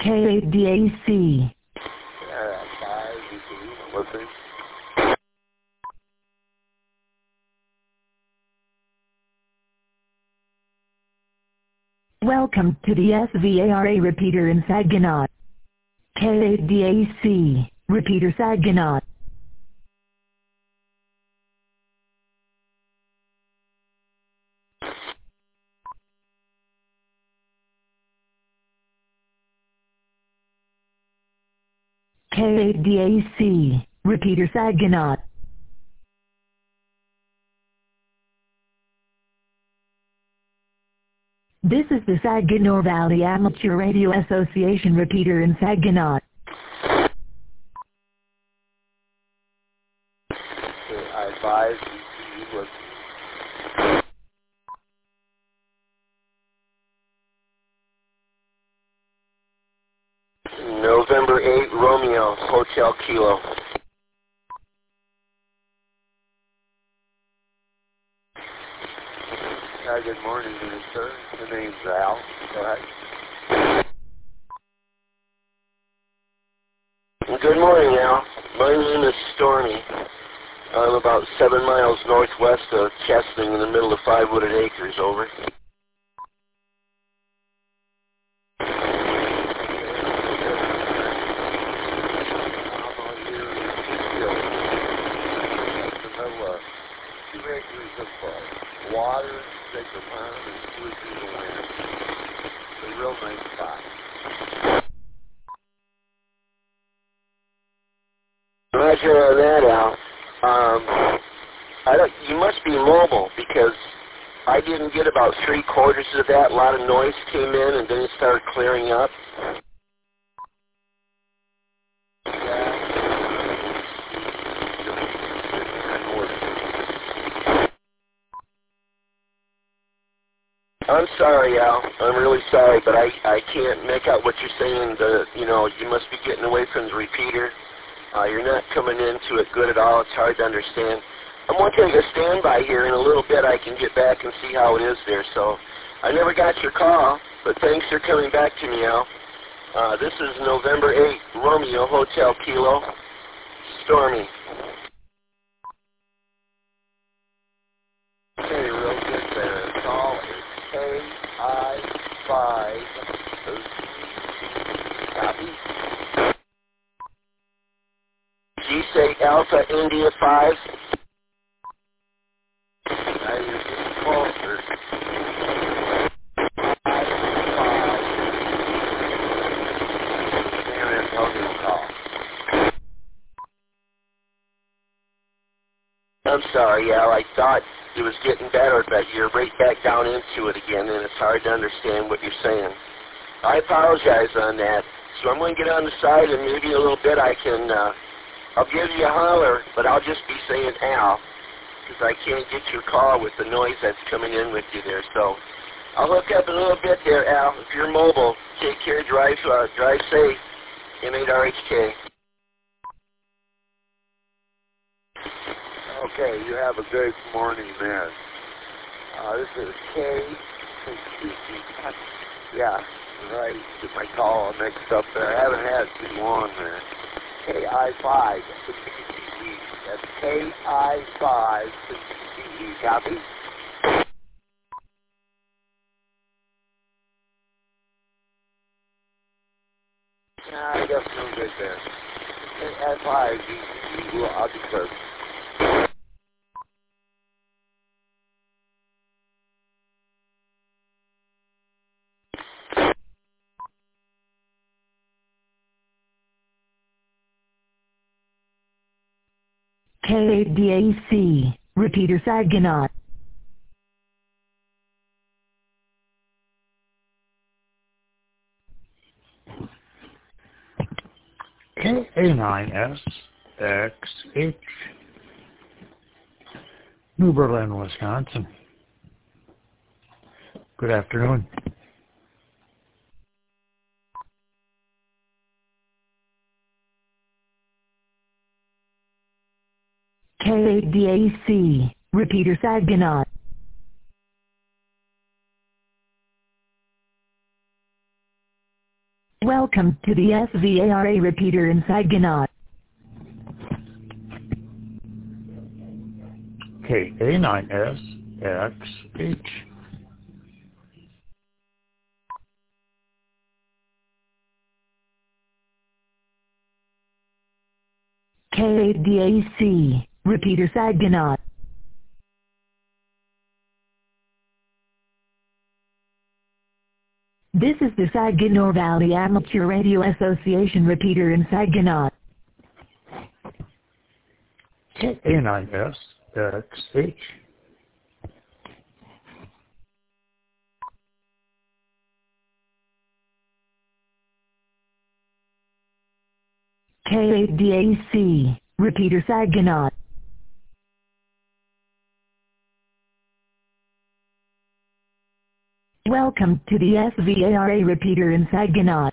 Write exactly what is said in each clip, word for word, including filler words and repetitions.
K A D A C. Uh, five, listening. Welcome to the S V A R A repeater in Saginaw. K A D A C, repeater Saginaw. K A D A C, repeater Saginaw. This is the Saginaw Valley Amateur Radio Association repeater in Saginaw. I five, November eighth, Romeo, Hotel Kilo. Hi, good morning, sir. The name's Al. Go ahead. Good morning, Al. My name is Stormy. I'm about seven miles northwest of Chesaning in the middle of Five Wooded Acres, over. Two acres of uh, water, six of pond, and two acres of land. It's a real nice spot. Roger on that, Al. Um, I don't, you must be mobile because I didn't get about three quarters of that. A lot of noise came in and then it started clearing up. I'm sorry, Al. I'm really sorry, but I, I can't make out what you're saying. The, you know, you must be getting away from the repeater. Uh, you're not coming into it good at all. It's hard to understand. I'm going to take a standby here. In a little bit I can get back and see how it is there. So I never got your call, but thanks for coming back to me, Al. Uh, this is November eighth, Romeo, Hotel Kilo, Stormy. Okay, real good there. Call is K I five. Copy. G say Alpha India five. Now you're getting closer. I'm sorry, Al. I thought it was getting better, but you're right back down into it again, and it's hard to understand what you're saying. I apologize on that. So I'm going to get on the side, and maybe in a little bit I can, uh, I'll give you a holler, but I'll just be saying Al, because I can't get your call with the noise that's coming in with you there. So I'll hook up in a little bit there, Al. If you're mobile, take care, drive, uh, drive safe. M eight R H K. Okay, you have a good morning, man. Uh, this is K. Yeah, right. Get my call mixed up there. I haven't had too long there. K I five. That's K I five. Copy? Nah, I guess no good there. K I five. I'll be close. K A D A C, repeater Saginaw. K A nine S X H, New Berlin, Wisconsin. Good afternoon. K A D A C, repeater Saginaw. Welcome to the S V A R A repeater in Saginaw. K A nine S X H. K eight D A C, repeater Saginaw. This is the Saginaw Valley Amateur Radio Association repeater in Saginaw. K A nine S X H. K eight D A C, repeater Saginaw. Welcome to the S V A R A repeater in Saginaw.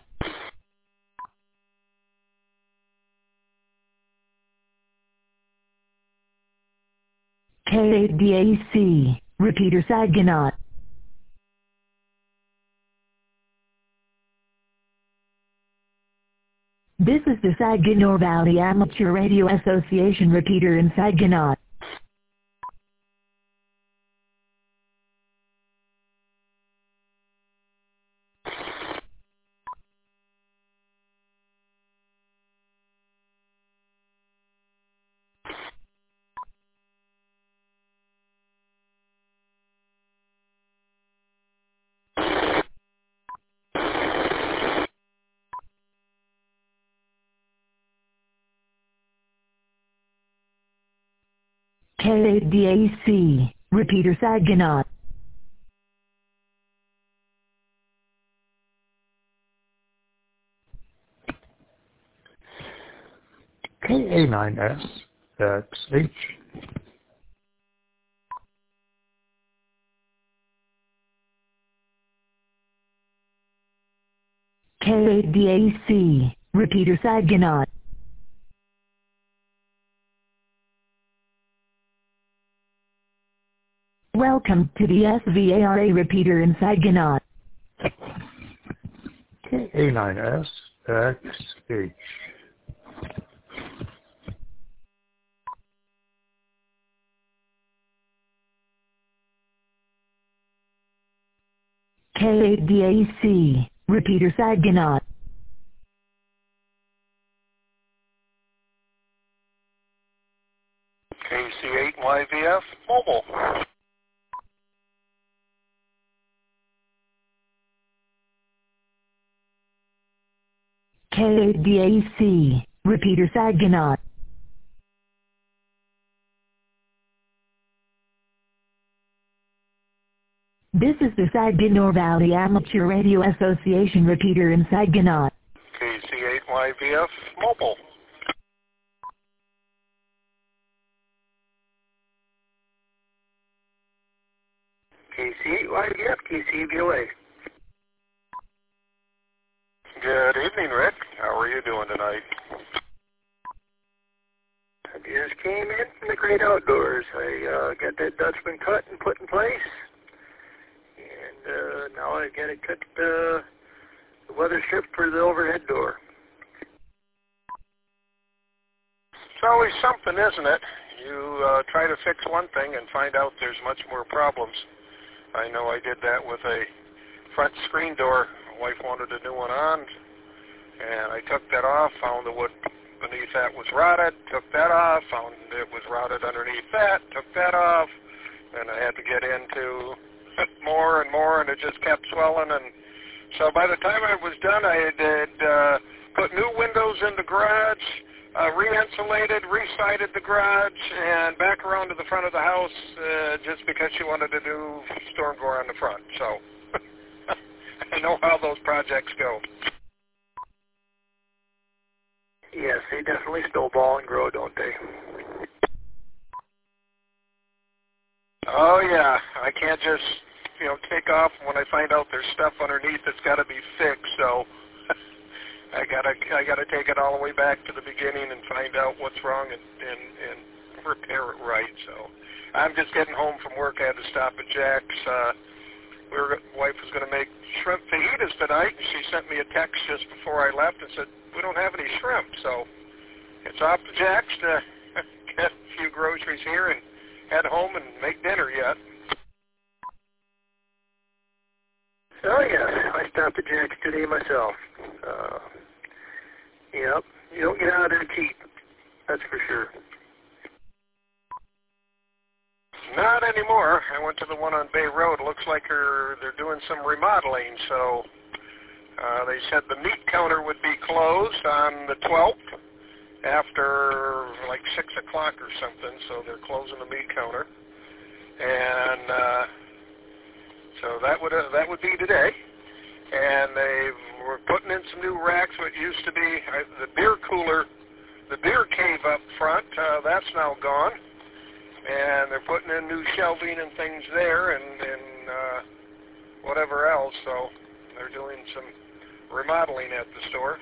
K eight D A C, repeater Saginaw. This is the Saginaw Valley Amateur Radio Association repeater in Saginaw. K eight D A C, repeater Saginaw. K A nine S X H. K eight D A C, repeater Saginaw. Welcome to the S V A R A repeater in Saginaw. K A nine S X H. K eight D A C, repeater Saginaw. K C eight Y V F mobile. K eight D A C, repeater Saginaw. This is the Saginaw Valley Amateur Radio Association repeater in Saginaw. K C eight Y V F mobile. K C eight Y V F, K C V O A. Good evening, Rick. How are you doing tonight? I just came in from the great outdoors. I uh, got that Dutchman cut and put in place. And uh, now I've got to cut uh, the weather strip for the overhead door. It's always something, isn't it? You uh, try to fix one thing and find out there's much more problems. I know I did that with a front screen door. My wife wanted a new one on, and I took that off, found the wood beneath that was rotted, took that off, found it was rotted underneath that, took that off, and I had to get into more and more, and it just kept swelling. And so by the time I was done, I had uh, put new windows in the garage, uh, re-insulated, re-sided the garage, and back around to the front of the house uh, just because she wanted to do storm door on the front. So I know how those projects go. Yes, they definitely snowball and grow, don't they? Oh, yeah. I can't just, you know, take off when I find out there's stuff underneath that's got to be fixed. So I gotta, I gotta take it all the way back to the beginning and find out what's wrong and, and, and repair it right. So I'm just getting home from work. I had to stop at Jack's. Uh, we were, wife was going to make shrimp fajitas tonight, and she sent me a text just before I left and said, we don't have any shrimp, so it's off to Jack's to get a few groceries here and head home and make dinner yet. Oh, yes, I stopped at Jack's today myself. Uh, yep, you don't get out of there cheap, that's for sure. Not anymore. I went to the one on Bay Road. Looks like they're, they're doing some remodeling, so uh, they said the meat counter would be closed on the twelfth after like six o'clock or something, so they're closing the meat counter. And uh, so that would uh, that would be today. And they were putting in some new racks. What used to be uh, the beer cooler, the beer cave up front, uh, that's now gone. And they're putting in new shelving and things there, and, and uh, whatever else. So they're doing some remodeling at the store.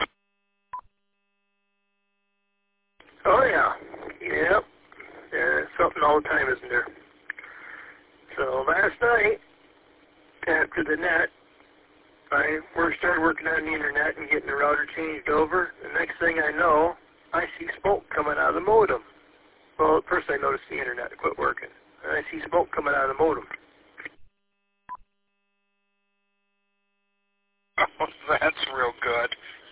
Oh yeah, yep. Yeah, something all the time, isn't there? So last night, after the net, I first started working on the internet and getting the router changed over. The next thing I know, I see smoke coming out of the modem. Well, at first I noticed the internet quit working, and I see smoke coming out of the modem. Oh, that's real good.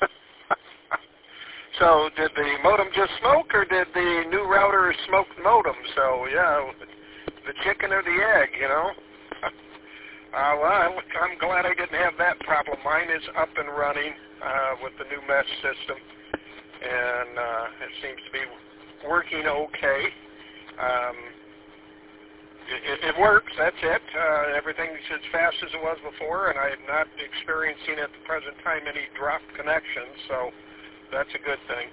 So did the modem just smoke, or did the new router smoke the modem? So, yeah, the chicken or the egg, you know? Uh, well, I'm glad I didn't have that problem. Mine is up and running uh, with the new mesh system, and uh, it seems to be working okay. Um, it, it works, that's it. Uh, everything's as fast as it was before, and I'm not experiencing at the present time any drop connections, so that's a good thing.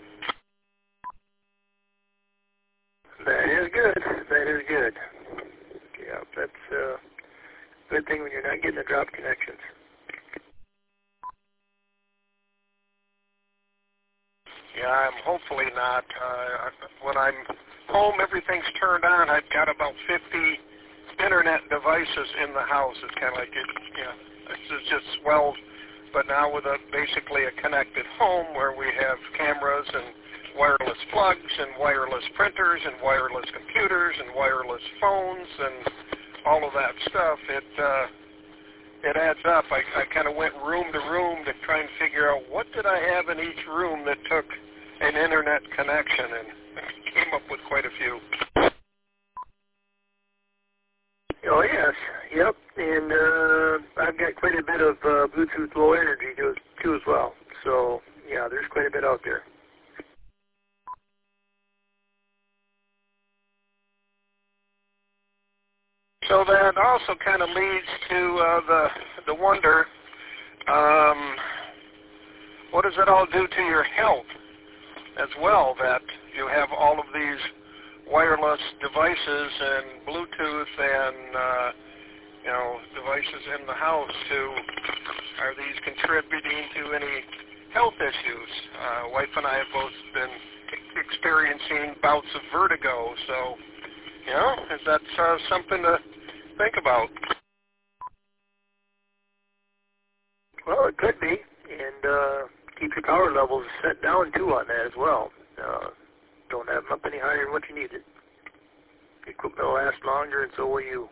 That is good. That is good. Yeah, that's a uh, good thing when you're not getting the drop connections. Yeah, I'm hopefully not. Uh, when I'm home, everything's turned on. I've got about fifty internet devices in the house. It's kind of like it, you know, it's just swelled. But now with a basically a connected home where we have cameras and wireless plugs and wireless printers and wireless computers and wireless phones and all of that stuff, it uh, it adds up. I, I kind of went room to room to try and figure out what did I have in each room that took an internet connection, and came up with quite a few. Oh, yes. Yep. And uh, I've got quite a bit of uh, Bluetooth low energy too, too as well. So, yeah, there's quite a bit out there. So that also kind of leads to uh, the the wonder, um, what does it all do to your health as well, that you have all of these wireless devices and Bluetooth and, uh, you know, devices in the house? To, are these contributing to any health issues? Uh, wife and I have both been experiencing bouts of vertigo, so, you know, is that uh, something to think about? Well, it could be, and uh, keep your power levels set down too on that as well. Uh, don't have them up any higher than what you need it. The equipment will last longer, and so will you.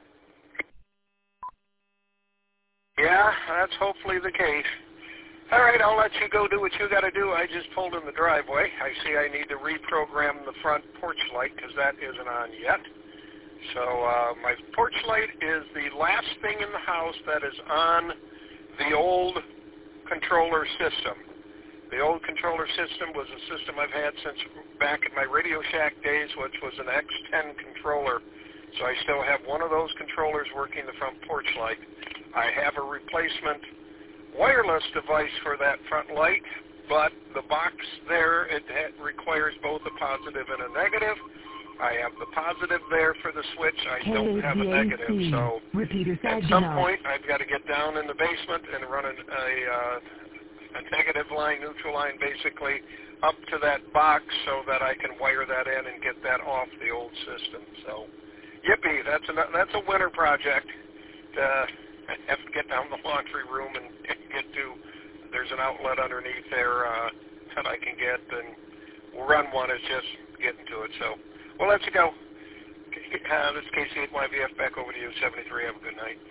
Yeah, that's hopefully the case. All right, I'll let you go do what you got to do. I just pulled in the driveway. I see I need to reprogram the front porch light because that isn't on yet. So uh, my porch light is the last thing in the house that is on the old controller system. The old controller system was a system I've had since back in my Radio Shack days, which was an X ten controller. So I still have one of those controllers working the front porch light. I have a replacement wireless device for that front light, but the box there, it requires both a positive and a negative. I have the positive there for the switch. I don't have a negative. So at some point, I've got to get down in the basement and run a, a, uh, a negative line, neutral line, basically, up to that box so that I can wire that in and get that off the old system. So, yippee, that's a, that's a winter project. Uh, have to get down the laundry room and, and get to, there's an outlet underneath there uh, that I can get, and we'll run one. It's just getting to it. So we'll let you go. Uh, this is K C eight Y V F, back over to you, seventy-three. Have a good night.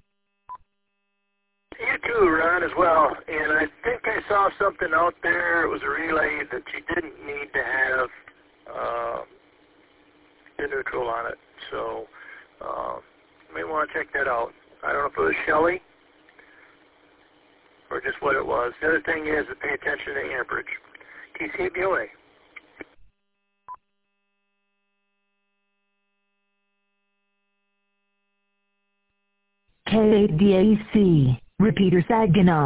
You too, Ron, as well. And I think I saw something out there. It was a relay that you didn't need to have uh, the neutral on it. So uh, you may want to check that out. I don't know if it was Shelley or just what it was. The other thing is to pay attention to amperage. K C eight V O A. K eight D A C, repeater Saginaw.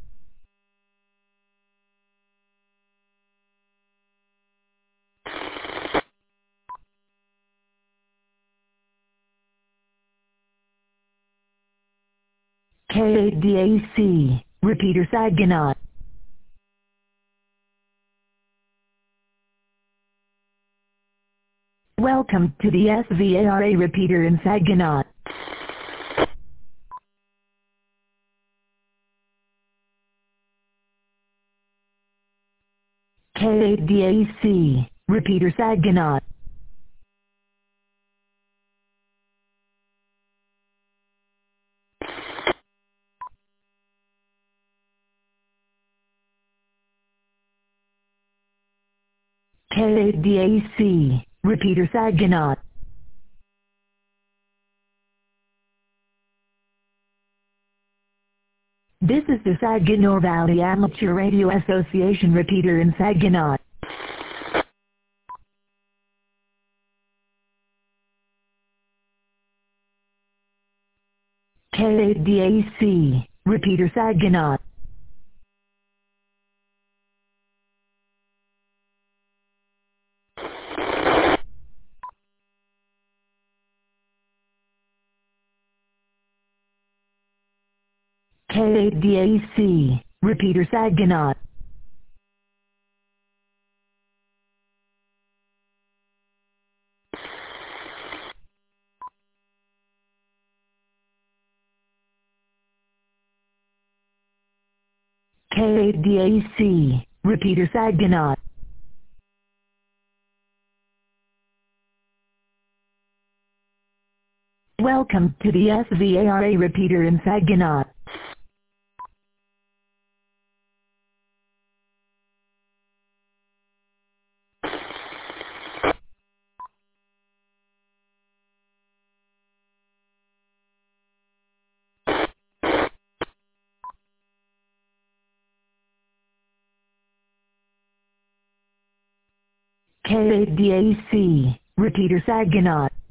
K eight D A C, repeater Saginaw. Welcome to the S V A R A repeater in Saginaw. K eight D A C, repeater Saginaw. K eight D A C, repeater Saginaw. This is the Saginaw Valley Amateur Radio Association repeater in Saginaw. K eight D A C, repeater Saginaw. K eight D A C, repeater Saginaw. K eight D A C, repeater Saginaw. Welcome to the S V A R A repeater in Saginaw. K eight D A C, repeater Saginaw.